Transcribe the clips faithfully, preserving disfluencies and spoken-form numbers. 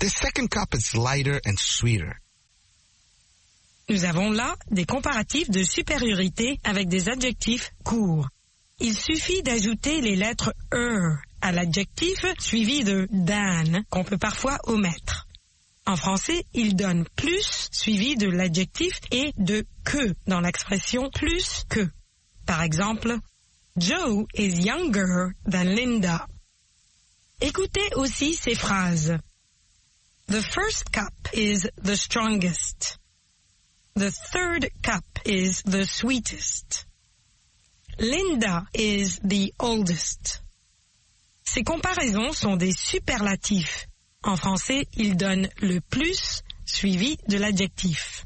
The second cup is lighter and sweeter. Nous avons là des comparatifs de supériorité avec des adjectifs courts. Il suffit d'ajouter les lettres « er » à l'adjectif suivi de « than » qu'on peut parfois omettre. En français, il donne « plus » suivi de l'adjectif et de « que » dans l'expression « plus que ». Par exemple, « Joe is younger than Linda ». Écoutez aussi ces phrases. The first cup is the strongest. The third cup is the sweetest. Linda is the oldest. Ces comparaisons sont des superlatifs. En français, ils donnent le plus suivi de l'adjectif.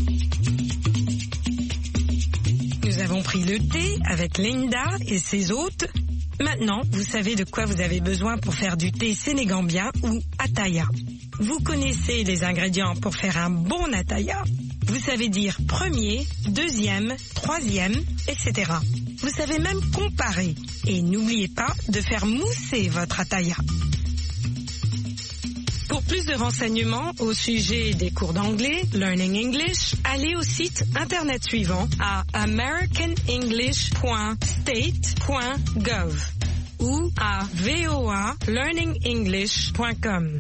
Nous avons pris le thé avec Linda et ses hôtes. Maintenant, vous savez de quoi vous avez besoin pour faire du thé sénégambien ou attaya. Vous connaissez les ingrédients pour faire un bon attaya. Vous savez dire premier, deuxième, troisième, et cetera. Vous savez même comparer. Et n'oubliez pas de faire mousser votre attaya. Pour plus de renseignements au sujet des cours d'anglais, Learning English, allez au site internet suivant à american english point state point gov ou à v o a learning english point com.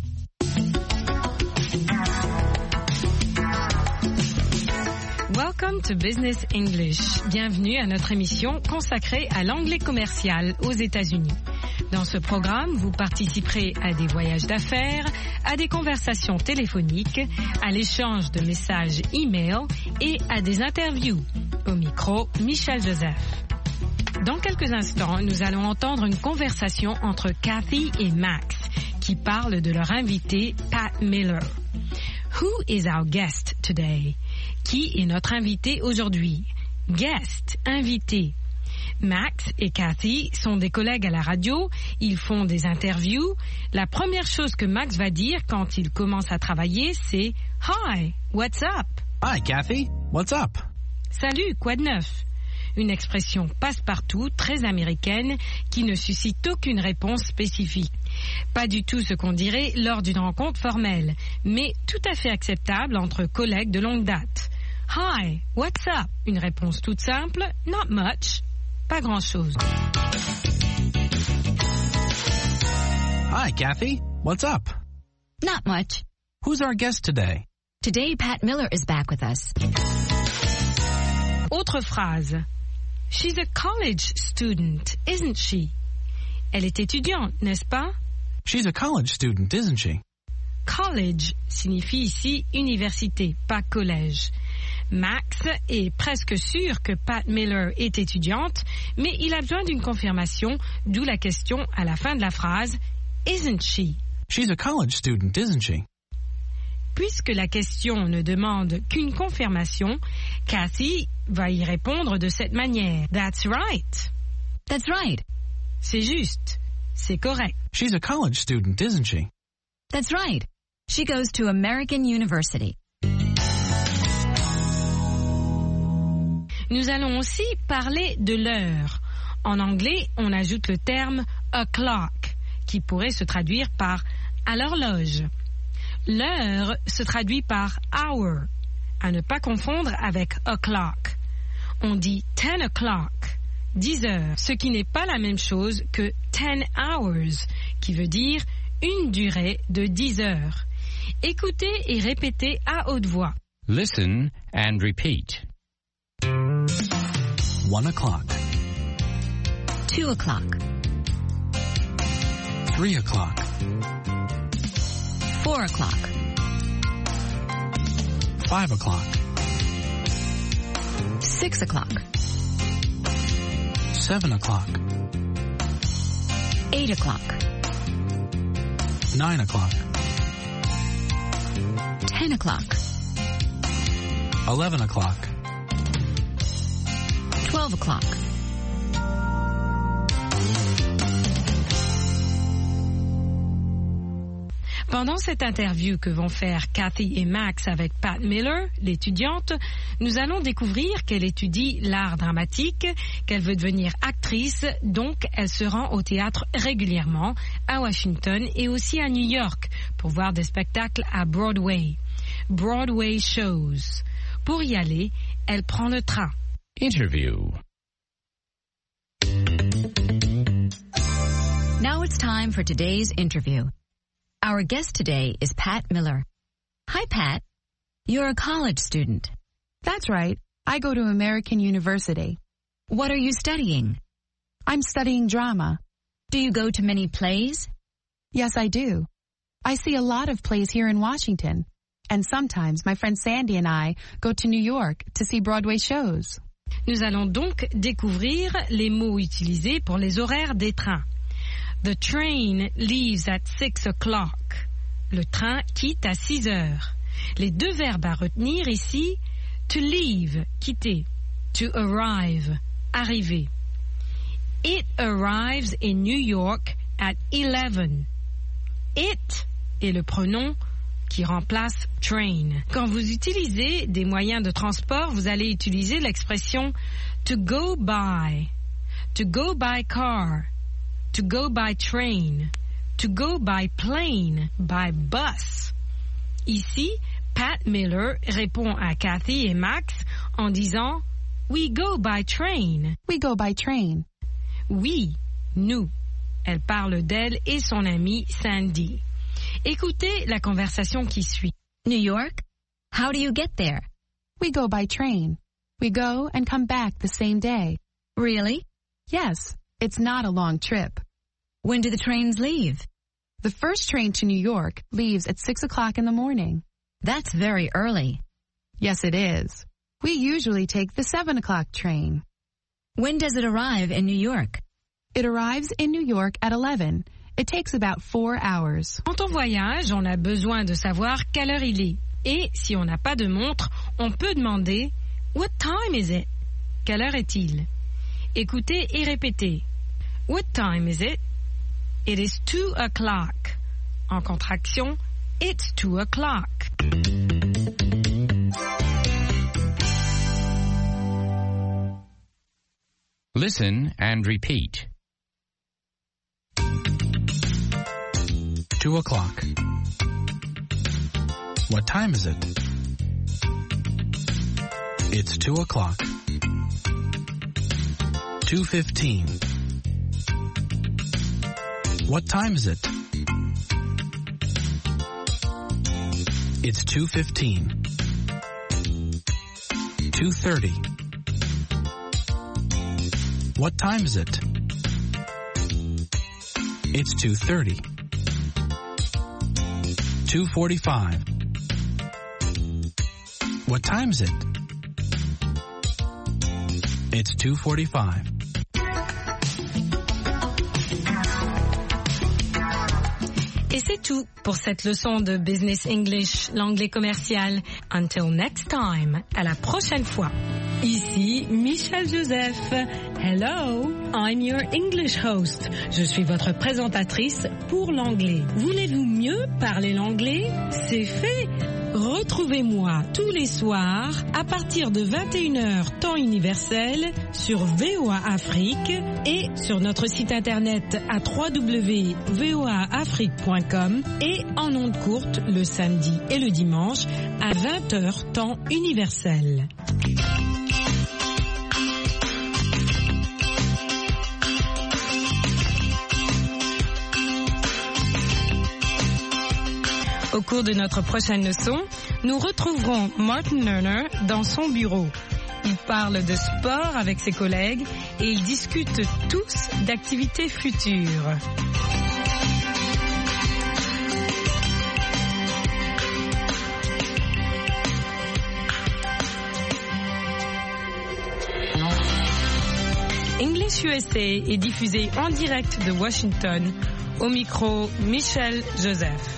Welcome to Business English. Bienvenue à notre émission consacrée à l'anglais commercial aux États-Unis. Dans ce programme, vous participerez à des voyages d'affaires, à des conversations téléphoniques, à l'échange de messages e-mail et à des interviews. Au micro, Michel Joseph. Dans quelques instants, nous allons entendre une conversation entre Kathy et Max qui parlent de leur invité Pat Miller. Who is our guest today? Qui est notre invité aujourd'hui? Guest, invité. Max et Kathy sont des collègues à la radio, ils font des interviews. La première chose que Max va dire quand il commence à travailler, c'est « Hi, what's up? » Hi, Kathy, what's up? Salut, quoi de neuf? Une expression passe-partout, très américaine, qui ne suscite aucune réponse spécifique. Pas du tout ce qu'on dirait lors d'une rencontre formelle, mais tout à fait acceptable entre collègues de longue date. « Hi, what's up? » Une réponse toute simple, « Not much. » Pas grand-chose. Hi, Kathy. What's up? Not much. Who's our guest today? Today, Pat Miller is back with us. Autre phrase. She's a college student, isn't she? Elle est étudiante, n'est-ce pas? She's a college student, isn't she? College signifie ici université, pas collège. Max est presque sûr que Pat Miller est étudiante, mais il a besoin d'une confirmation, d'où la question à la fin de la phrase « Isn't she ?» She's a college student, isn't she? Puisque la question ne demande qu'une confirmation, Kathy va y répondre de cette manière. « That's right. » That's right. C'est juste. C'est correct. She's a college student, isn't she? That's right. She goes to American University. Nous allons aussi parler de l'heure. En anglais, on ajoute le terme « o'clock » qui pourrait se traduire par « à l'horloge ». L'heure se traduit par « hour », à ne pas confondre avec « o'clock ». On dit « ten o'clock », dix heures, ce qui n'est pas la même chose que « ten hours », qui veut dire une durée de dix heures. Écoutez et répétez à haute voix. Listen and repeat. One o'clock. Two o'clock. Three o'clock. Four o'clock. Five o'clock. Six o'clock. Seven o'clock. Eight o'clock. Nine o'clock. Ten o'clock. Eleven o'clock. Twelve o'clock. Pendant cette interview que vont faire Kathy et Max avec Pat Miller, l'étudiante, nous allons découvrir qu'elle étudie l'art dramatique, qu'elle veut devenir actrice, donc elle se rend au théâtre régulièrement, à Washington et aussi à New York, pour voir des spectacles à Broadway. Broadway shows. Pour y aller, elle prend le train. Interview. Now it's time for today's interview. Our guest today is Pat Miller. Hi, Pat. You're a college student. That's right. I go to American University. What are you studying? I'm studying drama. Do you go to many plays? Yes, I do. I see a lot of plays here in Washington. And sometimes my friend Sandy and I go to New York to see Broadway shows. Nous allons donc découvrir les mots utilisés pour les horaires des trains. The train leaves at six o'clock. Le train quitte à six heures. Les deux verbes à retenir ici, to leave, quitter, to arrive, arriver. It arrives in New York at eleven. It est le pronom qui remplace train. Quand vous utilisez des moyens de transport, vous allez utiliser l'expression to go by, to go by car, to go by train, to go by plane, by bus. Ici, Pat Miller répond à Kathy et Max en disant We go by train. We go by train. Oui, nous. Elle parle d'elle et son amie Sandy. Écoutez la conversation qui suit. New York? How do you get there? We go by train. We go and come back the same day. Really? Yes, it's not a long trip. When do the trains leave? The first train to New York leaves at six o'clock in the morning. That's very early. Yes, it is. We usually take the seven o'clock train. When does it arrive in New York? It arrives in New York at eleven. It takes about four hours. Quand on voyage, on a besoin de savoir quelle heure il est. Et si on n'a pas de montre, on peut demander What time is it? Quelle heure est-il? Écoutez et répétez. What time is it? It is two o'clock. En contraction, it's two o'clock. Listen and repeat. Two o'clock. What time is it? It's two o'clock. Two fifteen. What time is it? It's two fifteen. Two thirty. What time is it? It's two thirty. Two forty-five. What time is it? It's two forty-five. Et c'est tout pour cette leçon de Business English, l'anglais commercial. Until next time, à la prochaine fois. Ici Michel Joseph. Hello, I'm your English host. Je suis votre présentatrice pour l'anglais. Voulez-vous mieux parler l'anglais? C'est fait. Retrouvez-moi tous les soirs à partir de vingt et une heures temps universel sur V O A Afrique et sur notre site internet à w w w point v o a afrique point com et en ondes courtes le samedi et le dimanche à vingt heures temps universel. Au cours de notre prochaine leçon, nous retrouverons Martin Lerner dans son bureau. Il parle de sport avec ses collègues et ils discutent tous d'activités futures. English U S A est diffusé en direct de Washington. Au micro, Michel Joseph.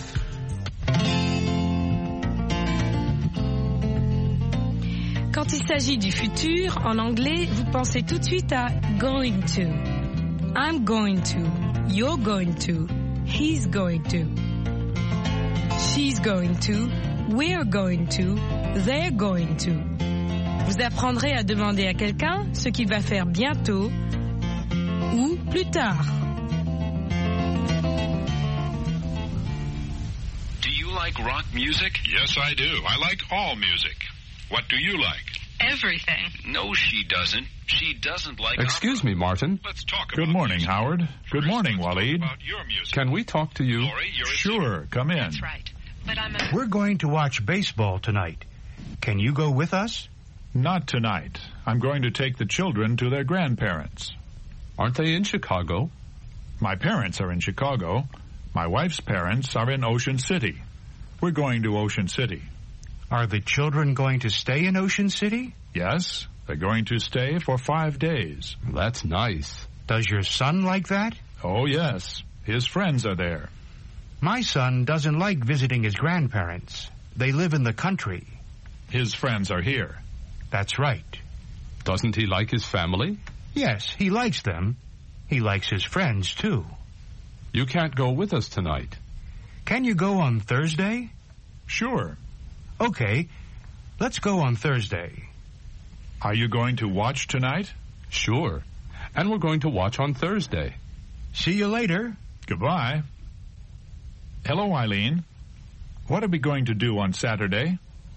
Quand il s'agit du futur, en anglais, vous pensez tout de suite à going to. I'm going to. You're going to. He's going to. She's going to. We're going to. They're going to. Vous apprendrez à demander à quelqu'un ce qu'il va faire bientôt ou plus tard. like rock music? Yes, I do. I like all music. What do you like? Everything. No, she doesn't. She doesn't like Excuse opera. me, Martin. Let's talk about Good morning, music. Howard. Good First, morning, let's talk Waleed. about your music. Can we talk to you? Lori, you're a Sure, come in. That's right. But I'm a... We're going to watch baseball tonight. Can you go with us? Not tonight. I'm going to take the children to their grandparents. Aren't they in Chicago? My parents are in Chicago. My wife's parents are in Ocean City. We're going to Ocean City. Are the children going to stay in Ocean City? Yes, they're going to stay for five days. That's nice. Does your son like that? Oh, yes. His friends are there. My son doesn't like visiting his grandparents. They live in the country. His friends are here. That's right. Doesn't he like his family? Yes, he likes them. He likes his friends, too. You can't go with us tonight. Can you go on Thursday? Sure. Okay, let's go on Thursday. Are you going to watch tonight? Sure. And we're going to watch on Thursday. See you later. Goodbye. Hello, Eileen. What are we going to do on Saturday?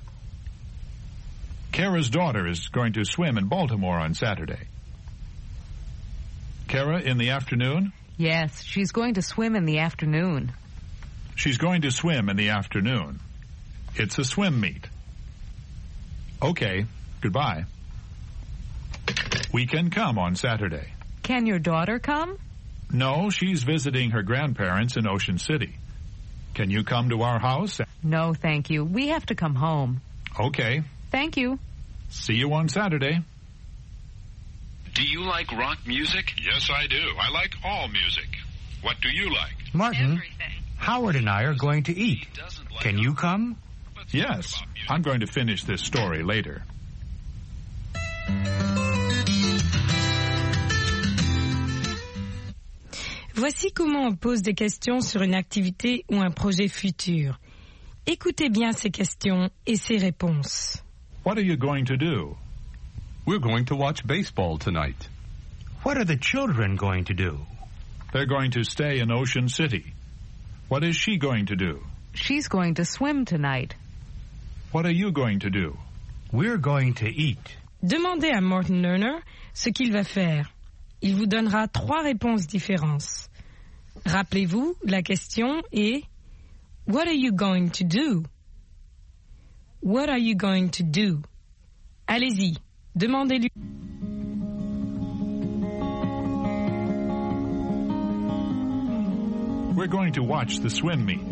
Kara's daughter is going to swim in Baltimore on Saturday. Kara, in the afternoon? Yes, she's going to swim in the afternoon. She's going to swim in the afternoon. It's a swim meet. Okay, goodbye. We can come on Saturday. Can your daughter come? No, she's visiting her grandparents in Ocean City. Can you come to our house? No, thank you. We have to come home. Okay. Thank you. See you on Saturday. Do you like rock music? Yes, I do. I like all music. What do you like? Martin, Everything. Howard and I are going to eat. Can you come? Yes, I'm going to finish this story later. Voici comment on pose des questions sur une activité ou un projet futur. Écoutez bien ces questions et ces réponses. What are you going to do? We're going to watch baseball tonight. What are the children going to do? They're going to stay in Ocean City. What is she going to do? She's going to swim tonight. What are you going to do? We're going to eat. Demandez à Martin Lerner ce qu'il va faire. Il vous donnera trois réponses différentes. Rappelez-vous, la question est What are you going to do? What are you going to do? Allez-y, demandez-lui. We're going to watch the swim meet.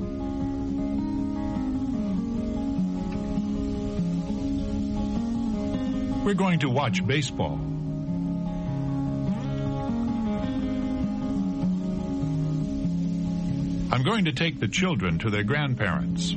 We're going to watch baseball. I'm going to take the children to their grandparents.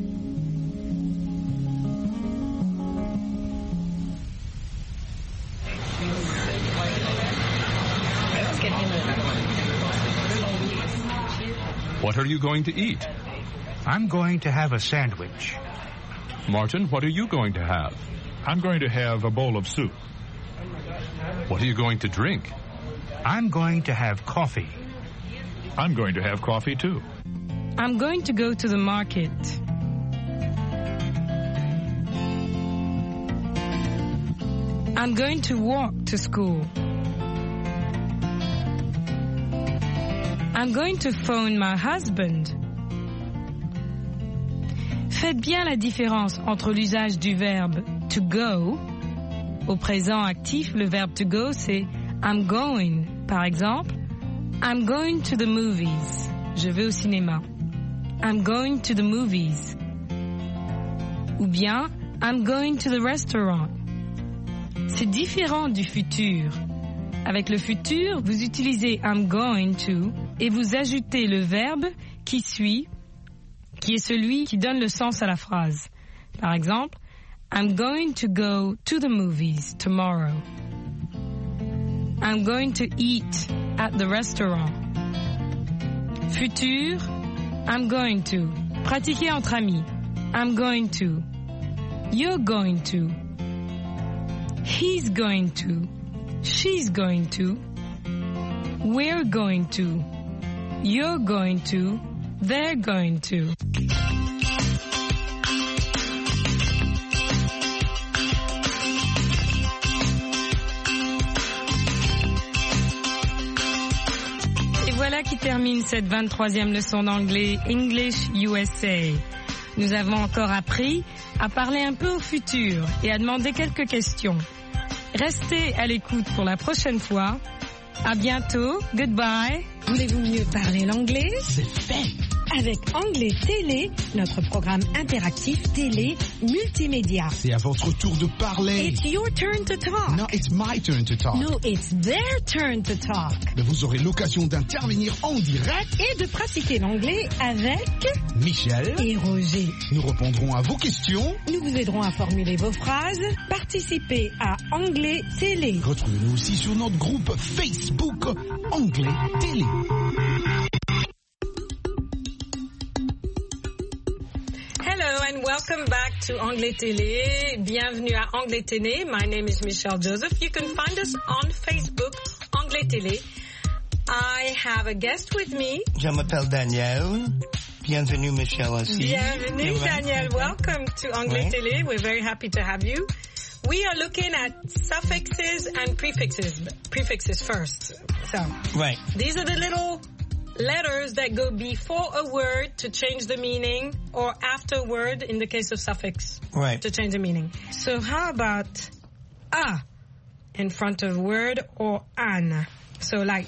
What are you going to eat? I'm going to have a sandwich. Martin, what are you going to have? I'm going to have a bowl of soup. What are you going to drink? I'm going to have coffee. I'm going to have coffee, too. I'm going to go to the market. I'm going to walk to school. I'm going to phone my husband. Faites bien la différence entre l'usage du verbe to go. Au présent actif, le verbe to go, c'est I'm going. Par exemple, I'm going to the movies. Je vais au cinéma. I'm going to the movies. Ou bien, I'm going to the restaurant. C'est différent du futur. Avec le futur, vous utilisez I'm going to et vous ajoutez le verbe qui suit, qui est celui qui donne le sens à la phrase. Par exemple, I'm going to go to the movies tomorrow. I'm going to eat at the restaurant. Futur, I'm going to. Pratiquez entre amis. I'm going to. You're going to. He's going to. She's going to. We're going to. You're going to. They're going to. Voilà qui termine cette vingt-troisième leçon d'anglais English U S A. Nous avons encore appris à parler un peu au futur et à demander quelques questions. Restez à l'écoute pour la prochaine fois. À bientôt. Goodbye. Voulez-vous mieux parler l'anglais? C'est fait. Avec Anglais Télé, notre programme interactif télé multimédia. C'est à votre tour de parler. It's your turn to talk. No, it's my turn to talk. No, it's their turn to talk. Mais vous aurez l'occasion d'intervenir en direct et de pratiquer l'anglais avec Michel et Roger. Nous répondrons à vos questions. Nous vous aiderons à formuler vos phrases. Participez à Anglais Télé. Retrouvez-nous aussi sur notre groupe Facebook Anglais Télé. Hello and welcome back to Anglais Télé. Bienvenue à Anglais Télé. My name is Michelle Joseph. You can find us on Facebook, Anglais Télé. I have a guest with me. Je m'appelle Daniel. Bienvenue, Michelle aussi. Bienvenue, Daniel. Welcome to Anglais right. Télé. We're very happy to have you. We are looking at suffixes and prefixes. Prefixes first. So, right. These are the little letters that go before a word to change the meaning, or after a word in the case of suffix right. to change the meaning. So how about a in front of word, or an? So like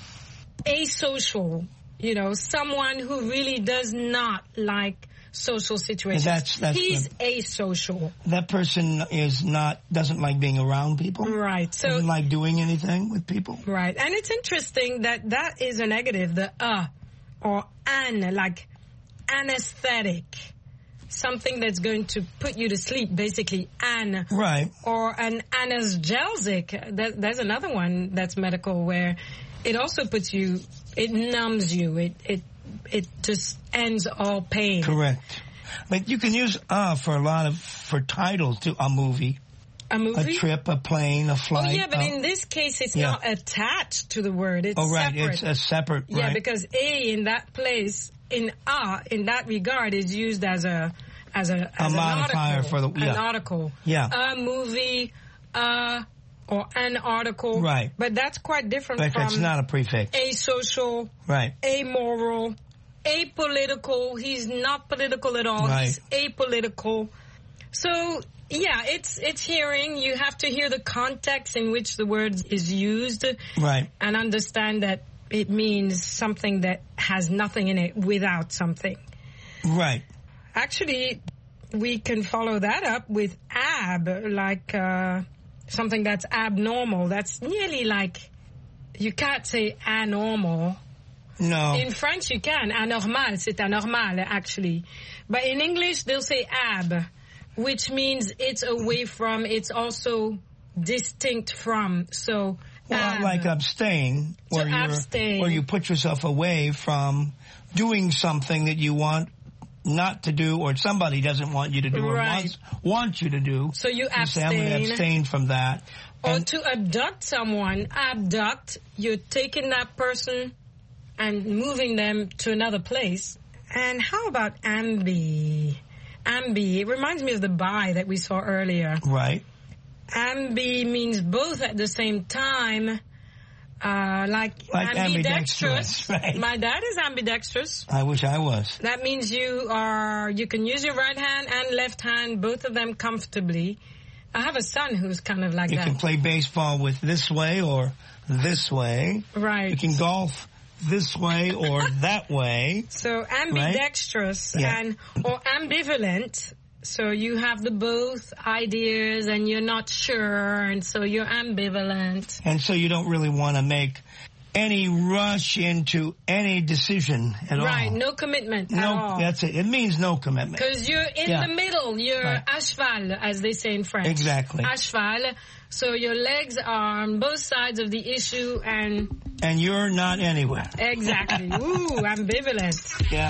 asocial, you know, someone who really does not like social situations. That's, that's He's the, asocial. That person is not, doesn't like being around people. Right. So doesn't like doing anything with people. Right. And it's interesting that that is a negative, the uh, or an, like anesthetic. Something that's going to put you to sleep, basically, an. Right. Or an analgesic. That, there's another one that's medical where it also puts you, it numbs you, it, it, it just ends all pain. Correct. But you can use uh for a lot of, for titles to a movie. A movie? A trip, a plane, a flight. Oh, yeah, but uh, in this case, it's yeah. not attached to the word. It's oh, right. separate. It's a separate, Yeah, right. because a in that place, in a, in that regard, is used as a, as a, as a an modifier article, for the, yeah. an article. Yeah. A movie, uh, or an article. Right. But that's quite different but from that's not a prefix. asocial, right. amoral, apolitical. He's not political at all. Right. He's apolitical. So, yeah, it's it's hearing. You have to hear the context in which the word is used. Right. And understand that it means something that has nothing in it without something. Right. Actually, we can follow that up with ab, like uh, something that's abnormal. That's nearly like, you can't say anormal. No. In French, you can. Anormal, c'est anormal, actually. But in English, they'll say ab, which means it's away from, it's also distinct from. So, well, ab. like abstain, where, to you're, abstain. where you put yourself away from doing something that you want not to do, or somebody doesn't want you to do, or right. wants, wants you to do. So you abstain. Say, I'm going to abstain from that. Or and, to abduct someone, abduct, you're taking that person and moving them to another place. And how about ambi? Ambi, it reminds me of the bi that we saw earlier. Right. Ambi means both at the same time, uh, like, like ambidextrous. ambidextrous. Right. My dad is ambidextrous. I wish I was. That means you are, you can use your right hand and left hand, both of them comfortably. I have a son who's kind of like you that. You can play baseball with this way or this way. Right. You can golf this way or that way. So ambidextrous right? yeah. and or ambivalent. So you have the both ideas and you're not sure, and so you're ambivalent. And so you don't really want to make any rush into any decision at right, all. Right, no commitment no, at all. That's it. It means no commitment. Because you're in yeah. the middle. You're right. à cheval, as they say in French. Exactly. À cheval. So your legs are on both sides of the issue, and... And you're not anywhere. Exactly. Ooh, ambivalent. Yeah.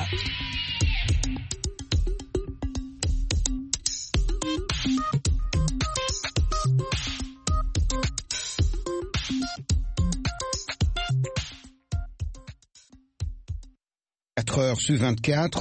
quatre heures sur vingt-quatre